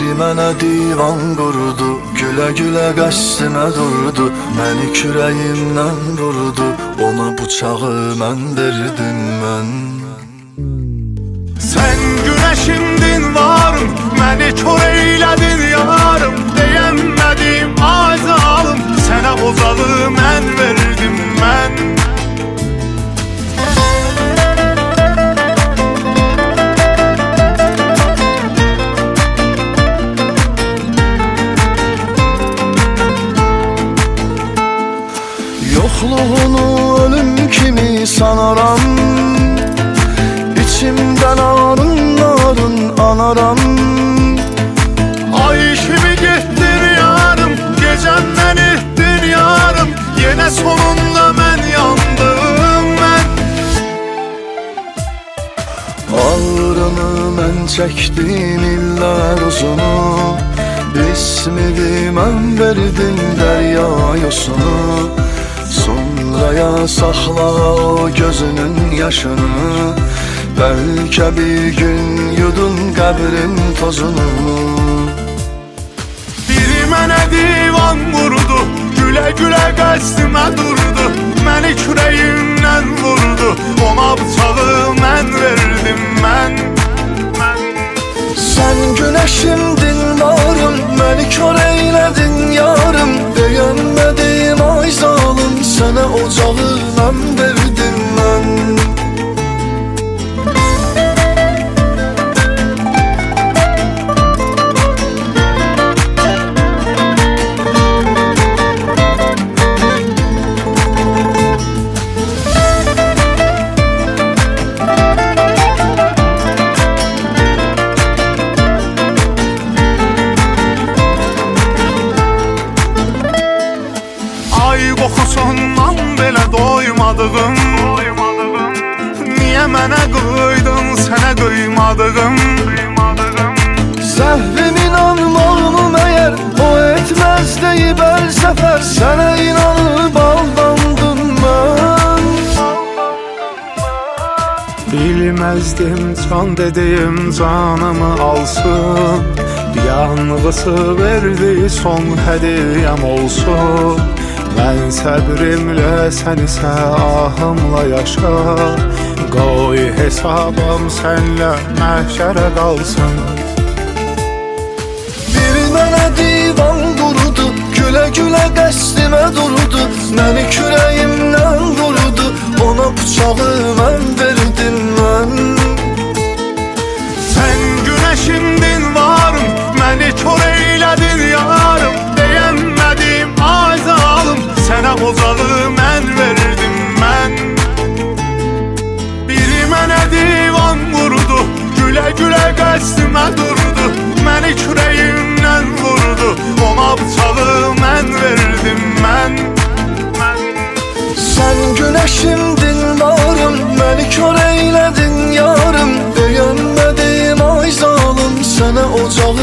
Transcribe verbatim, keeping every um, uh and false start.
Biri mənə divan qurdu, gülə-gülə qəsdimə durdu, məni kürəyimdən vurdu, ona bıçağı mən verdim mən. Sən güneşimdin varım, məni kör eylədin yarım, deyəmədim ay zalım, sənə ocağı mən verdim mən. Yoxluğunu ölüm kimi sanaram, İçimdən arın arın anaram. Ay kimi getdin yarım, gecəm mən etdin yarım, yenə sonunda mən yandım mən. Ağrını mən çəkdim illər uzunu, İsmini mən verdim dərya yosunu. Sonraya saxla o gözünün yaşını, bəlkə bir gün yudun qəbrin tozunu. Biri mənə divan vurdu, gülə-gülə qəsdimə durdu, məni kürəyimdən vurdu, ona bıçağı mən verdim mən. Sən günəşimdin varım, məni kör eylədin yarım, deyəmədim ay zalım, sənə ocağı mən verdim mən. Ay qoxusundan belə doymadığım, niyə mənə qıydın, sənə qıymadığım? Səhvim inanmağımı məyər o etməz deyib hər səfər, sənə inanıb aldandım mən. Bilməzdim can dediyim canımı alsın, yanğısı verdi son hədiyəm olsun. Mən səbrimlə sən isə ahımla yaşa, qoy hesabım sənlə məhşərə qalsın. Biri mənə divan qurdu, gülə-gülə qəsdimə durdu, məni kürəyimdən vurdu, ona bıçağı mən verdim mən. Sən güneşimdin varım, məni kör eylədin yarım, deyəmədim ay zalım, sənə ocağı mən verdim mən. Biri mənə divan vurdu, gülə-gülə qəsdimə durdu, məni kürəyimdən vurdu, ona bıçağı mən verdim mən. Sən günəşimdin varım, məni kör eylədin yarım, deyəmədim ay zalım, sənə ocağı